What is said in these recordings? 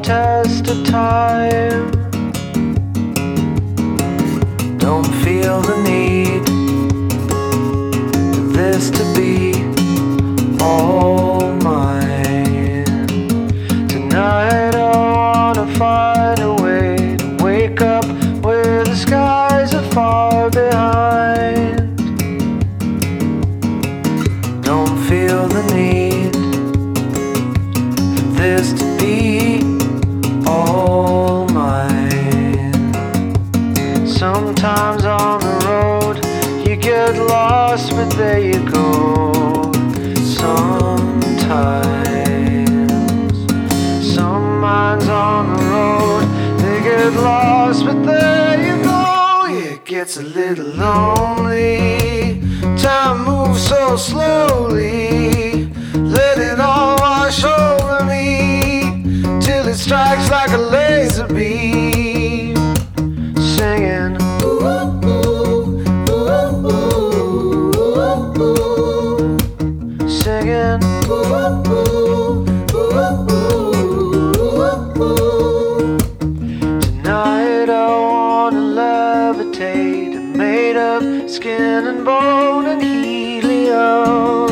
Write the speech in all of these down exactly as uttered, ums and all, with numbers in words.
test of time. Don't feel the need for this to be all mine. Tonight I wanna find a way to wake up where the skies are far behind. Don't feel the need for this to be all mine. Sometimes on the road you get lost, but there you go. Sometimes some minds on the road, they get lost, but there you go. Yeah, it gets a little lonely. Time moves so slowly. Let it all wash over me till it strikes like a laser beam. Singing ooh, ooh, ooh, ooh, ooh. Singing ooh, ooh, ooh, ooh, ooh. Tonight I wanna levitate, I'm made of skin and bone and helium.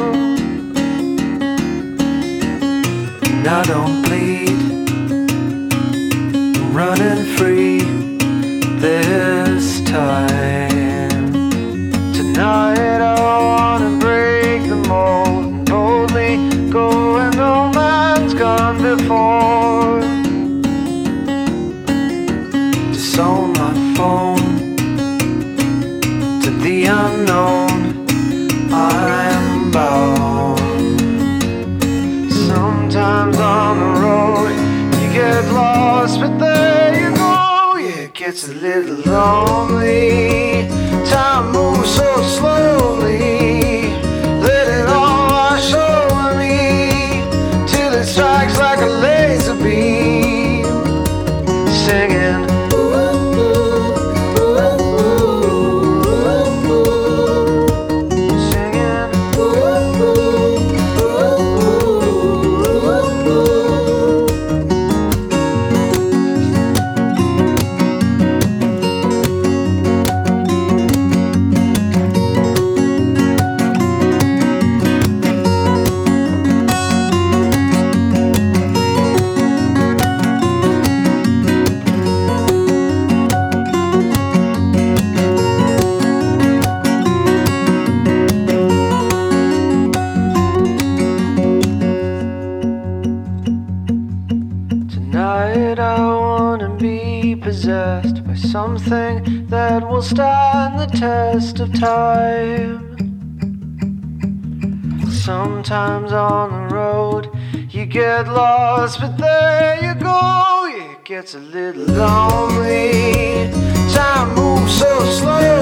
And I don't bleed, I'm running free this time. Tonight I wanna break the mold and boldly go where no man's gone before. Disown my phone to the unknown. I'm bound. Sometimes on the road you get lost, but there you go. Yeah, it gets a little lonely. Time moves so slowly. Let it all wash over me till it strikes like a laser beam. Singing tonight I wanna be possessed by something that will stand the test of time. Sometimes on the road you get lost, but there you go. Yeah, it gets a little lonely. Time moves so slow.